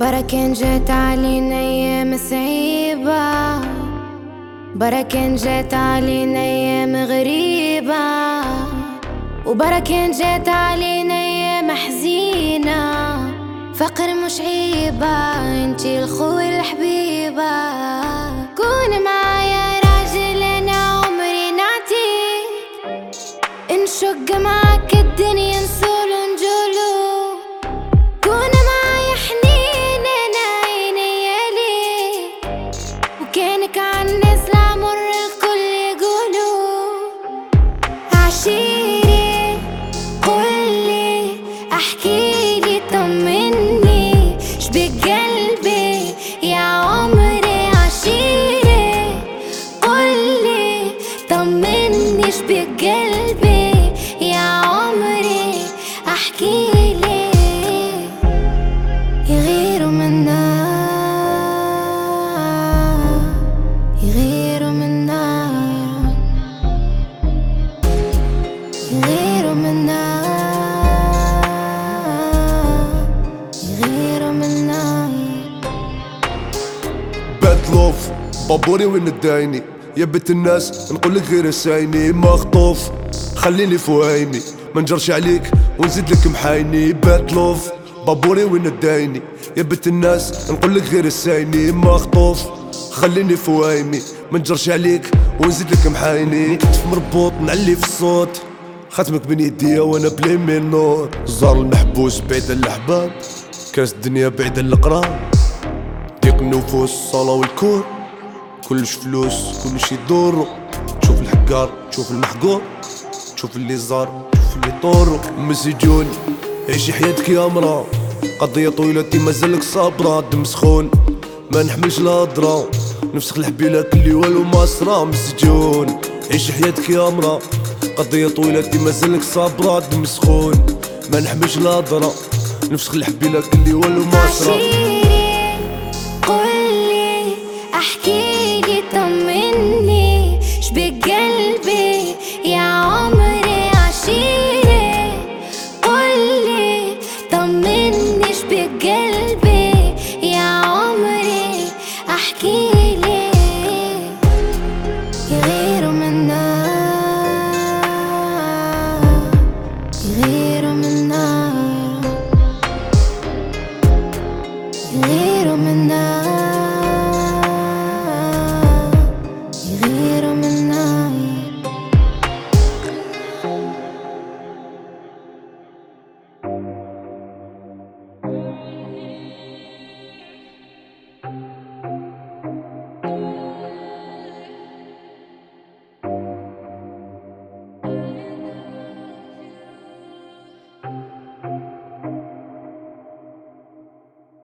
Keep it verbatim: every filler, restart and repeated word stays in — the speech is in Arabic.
بركن جت علينا ايام صعيبة، بركن جت علينا ايام غريبة، وبركن جت علينا ايام حزينة. فقر مش عيبة، انتي الخوة الحبيبة. كون معايا راجل انا عمري نعطيك، انشق معاك الدنيا نسولو نجولو. كون معايا حنين انا عيني ليك، وكانك عالناس العمر الكل يقولو. عشيري قولي احكيلي طمني، شبيك قلبي يا عمري. عشيري قولي طمني، شبيك قلبي يا عمري. احكيلي يغيروا منا، يغيروا منا، يغيروا منا، يغيروا منا. باد لوف بابوري وين الدايني، يا بنت الناس نقولك غير سايني. مخطوف خليني فوق عيني، ما نجرش عليك ونزيد لك محايني. باد لوف بابوري وين الدايني، يا بنت الناس نقولك غير سايني. مخطوف خليني فوق عيني، ما نجرش عليك ونزيد لك محايني. كتف مربوط نعلي في الصوت، خاتمك بين يديا وانا بلي من نور. زار المحبوس بعيد الاحباب، كاس الدنيا بعيد القراب. ضيق النفوس الصلاة والكون، كلش فلوس كلش يدور. تشوف الحقار تشوف المحقور، تشوف اللي زار تشوف اللي طور. مسجون عيشي حياتك يا مرا، قضية طويلة انتي مازالك صابرة. دم سخون ما نحملش الهضرة، نفسخ الحبيلة كلي والو ما صرا. مسجون عيشي حياتك يا مرا، قضية طويلة انتي مازالك صابرة. دم سخون ما نحملش الهضرة، نفسخ الحبيلة كلي والو ما صرا. عشيري قولي احكيلي طمني، شبيك قلبي يا عمري. عشيري قولي طمني، شبيك قلبي